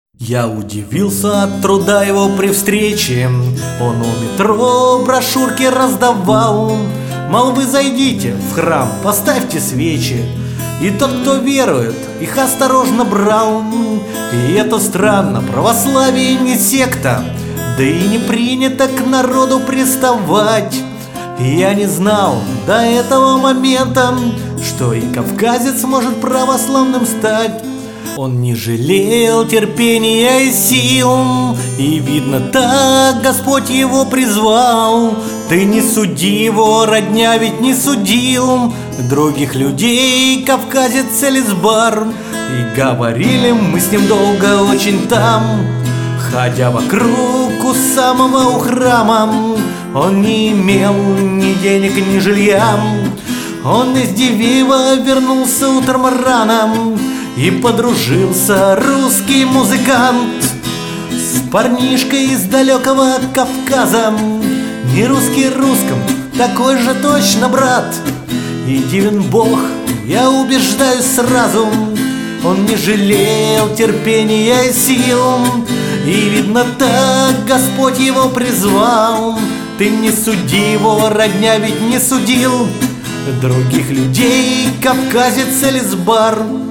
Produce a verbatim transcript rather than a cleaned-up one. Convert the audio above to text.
Я удивился от труда его при встрече. Он у метро брошюрки раздавал. Мол, вы зайдите в храм, поставьте свечи. И тот, кто верует, их осторожно брал. И это странно, православие не секта, да и не принято к народу приставать. Я не знал до этого момента, что и кавказец может православным стать. Он не жалел терпения и сил, и видно так Господь его призвал. Ты не суди его, родня ведь не судил других людей, кавказец Элизбар. И говорили мы с ним долго очень там, ходя вокруг у самого у храма. Он не имел ни денег, ни жилья. Он из Дивива вернулся утром рано, и подружился русский музыкант с парнишкой из далекого Кавказа. Не русский русском, такой же точно брат. И дивен Бог, я убеждаюсь сразу, он не жалел терпения и сил. И видно так Господь его призвал. Ты не суди его, родня ведь не судил других людей, кавказец Элизбар.